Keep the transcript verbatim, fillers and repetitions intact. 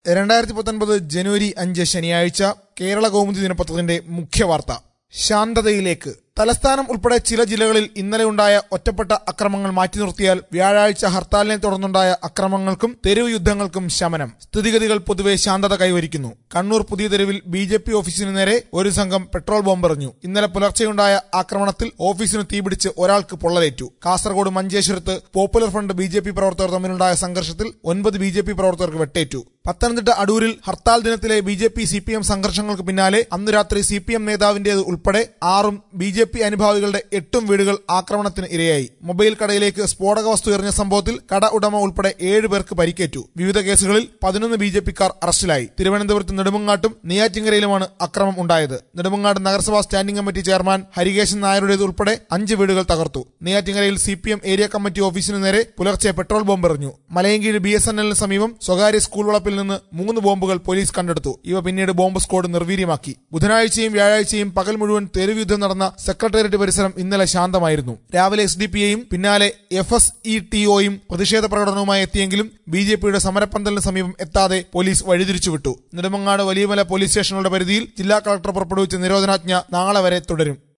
രണ്ടായിരത്തി പത്തൊൻപത് ജനുവരി അഞ്ച് ശനിയാഴ്ച കേരള കൗമുദി ദിനപത്രത്തിന്റെ മുഖ്യവാർത്ത. ശാന്തതയിലേക്ക്. തലസ്ഥാനം ഉൾപ്പെടെ ചില ജില്ലകളിൽ ഇന്നലെയുണ്ടായ ഒറ്റപ്പെട്ട അക്രമങ്ങൾ മാറ്റി നിർത്തിയാൽ വ്യാഴാഴ്ച ഹർത്താലിനെ തുടർന്നുണ്ടായ അക്രമങ്ങൾക്കും തെരുവ് യുദ്ധങ്ങൾക്കും ശമനം. സ്ഥിതിഗതികൾ പൊതുവെ ശാന്തത കൈവരിക്കുന്നു. കണ്ണൂർ പുതിയ തെരുവിൽ ബി ജെ പി ഓഫീസിന് നേരെ ഒരു സംഘം പെട്രോൾ ബോംബെറിഞ്ഞു. ഇന്നലെ പുലർച്ചെയുണ്ടായ ആക്രമണത്തിൽ ഓഫീസിന് തീപിടിച്ച് ഒരാൾക്ക് പൊള്ളലേറ്റു. കാസർഗോഡ് മഞ്ചേശ്വരത്ത് popular front B J P പ്രവർത്തകർ തമ്മിലുണ്ടായ സംഘർഷത്തിൽ ഒൻപത് ബി ജെ പി പ്രവർത്തകർക്ക് വെട്ടേറ്റു. പത്തനംതിട്ട അടൂരിൽ ഹർത്താൽ ദിനത്തിലെ B J P C P M സംഘർഷങ്ങൾക്ക് പിന്നാലെ അന്ന് രാത്രി സി പി എം നേതാവിന്റേത് ഉൾപ്പെടെ ആറും ബി ജെ പി അനുഭാവികളുടെ എട്ടും വീടുകൾ ആക്രമണത്തിന് ഇരയായി. മൊബൈൽ കടയിലേക്ക് സ്ഫോടക വസ്തു എറിഞ്ഞ സംഭവത്തിൽ കട ഉടമ ഉൾപ്പെടെ ഏഴ് പേർക്ക് പരിക്കേറ്റു. വിവിധ കേസുകളിൽ പതിനൊന്ന് ബി ജെ പിക്കാർ അറസ്റ്റിലായി. തിരുവനന്തപുരത്ത് നെടുമങ്ങാട്ടും നെയ്യാറ്റിൻകരയിലുമാണ് അക്രമം ഉണ്ടായത്. നെടുമങ്ങാട് നഗരസഭാ സ്റ്റാൻഡിംഗ് കമ്മിറ്റി ചെയർമാൻ ഹരികേശൻ നായരുടേത് ഉൾപ്പെടെ അഞ്ച് വീടുകൾ തകർത്തു. നെയ്യാറ്റിൻകരയിൽ C P M area committee ഓഫീസിന് നേരെ പുലർച്ചെ പെട്രോൾ ബോംബെറിഞ്ഞു. മലയങ്കീഴ് ബി എസ് എൻ എല്ലിന് സമീപം സ്വകാര്യ സ്കൂൾ വളപ്പിൽ നിന്ന് മൂന്ന് ബോംബുകൾ പോലീസ് കണ്ടെടുത്തു. ഇവ പിന്നീട് ബോംബ് സ്ക്വാഡ് നിർവീര്യമാക്കി. ബുധനാഴ്ചയും വ്യാഴാഴ്ചയും പകൽ മുഴുവൻ തെരുവ് യുദ്ധം നടന്ന സെക്രട്ടേറിയറ്റ് പരിസരം ഇന്നലെ ശാന്തമായിരുന്നു. രാവിലെ എസ് ഡി പി ഐയും പിന്നാലെ എഫ് എസ് ഇ ടി ഒയും പ്രതിഷേധ പ്രകടനവുമായി എത്തിയെങ്കിലും ബി ജെ പിയുടെ സമരപ്പന്തലിന് സമീപം എത്താതെ പോലീസ് വഴിതിരിച്ചുവിട്ടു. നെടുമങ്ങാട് വലിയമല പോലീസ് സ്റ്റേഷനുകളുടെ പരിധിയിൽ ജില്ലാ കളക്ടർ പുറപ്പെടുവിച്ച നിരോധനാജ്ഞ നാളെ വരെ തുടരും.